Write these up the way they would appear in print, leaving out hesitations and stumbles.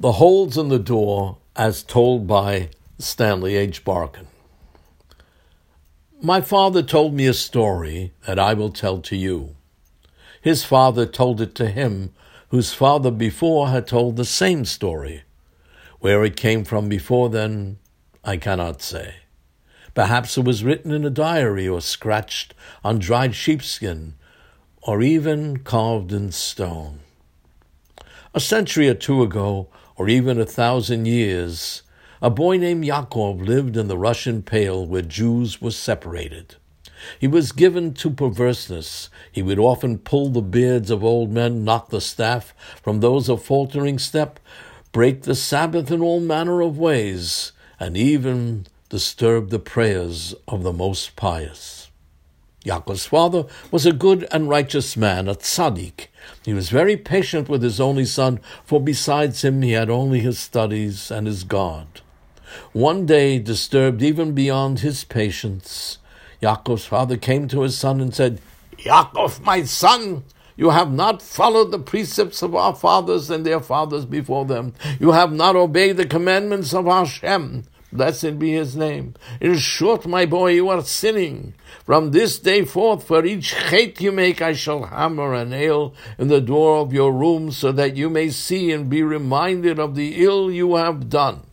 The Holes in the Door, as told by Stanley H. Barkin. My father told me a story that I will tell to you. His father told it to him, whose father before had told the same story. Where it came from before then, I cannot say. Perhaps it was written in a diary or scratched on dried sheepskin, or even carved in stone. A century or two ago, or even 1,000 years, a boy named Yaakov lived in the Russian Pale where Jews were separated. He was given to perverseness. He would often pull the beards of old men, knock the staff from those of faltering step, break the Sabbath in all manner of ways, and even disturb the prayers of the most pious. Yaakov's father was a good and righteous man, a tzaddik. He was very patient with his only son, for besides him he had only his studies and his God. One day, disturbed even beyond his patience, Yaakov's father came to his son and said, "Yaakov, my son, you have not followed the precepts of our fathers and their fathers before them. You have not obeyed the commandments of Hashem. Blessed be his name. In short, my boy, you are sinning. From this day forth, for each chet you make, I shall hammer a nail in the door of your room, so that you may see and be reminded of the ill you have done."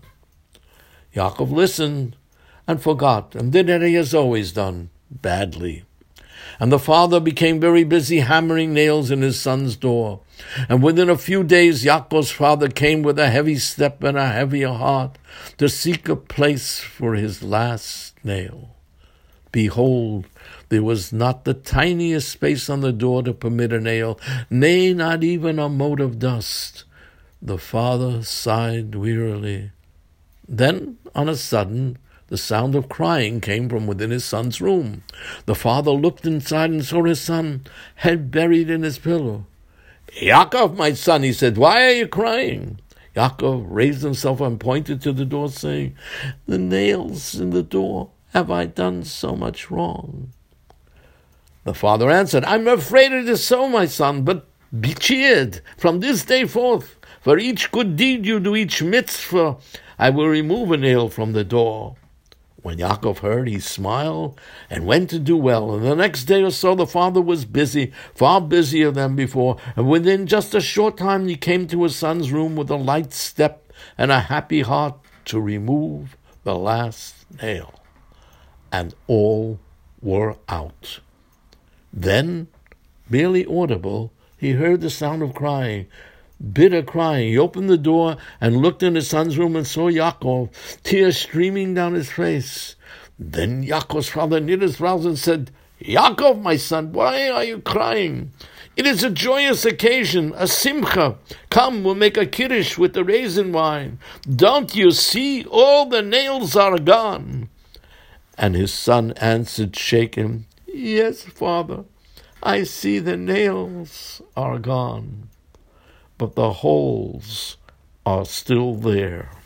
Yaakov listened and forgot, and did as he has always done, badly. And the father became very busy hammering nails in his son's door. And within a few days, Yaakov's father came with a heavy step and a heavier heart to seek a place for his last nail. Behold, there was not the tiniest space on the door to permit a nail, nay, not even a mote of dust. The father sighed wearily. Then, on a sudden, the sound of crying came from within his son's room. The father looked inside and saw his son, head buried in his pillow. "Yaakov, my son," he said, "why are you crying?" Yaakov raised himself and pointed to the door, saying, "The nails in the door. Have I done so much wrong?" The father answered, "I'm afraid it is so, my son, but be cheered. From this day forth, for each good deed you do, each mitzvah, I will remove a nail from the door." When Yaakov heard, he smiled and went to do well. And the next day or so, the father was busy, far busier than before. And within just a short time, he came to his son's room with a light step and a happy heart to remove the last nail. And all were out. Then, barely audible, he heard the sound of crying. Bitter crying. He opened the door and looked in his son's room and saw Yaakov, tears streaming down his face. Then Yaakov's father knit his brows and said, "Yaakov, my son, why are you crying? It is a joyous occasion, a simcha. Come, we'll make a kiddush with the raisin wine. Don't you see? All the nails are gone." And his son answered, shaken, "Yes, father, I see the nails are gone, but the holes are still there."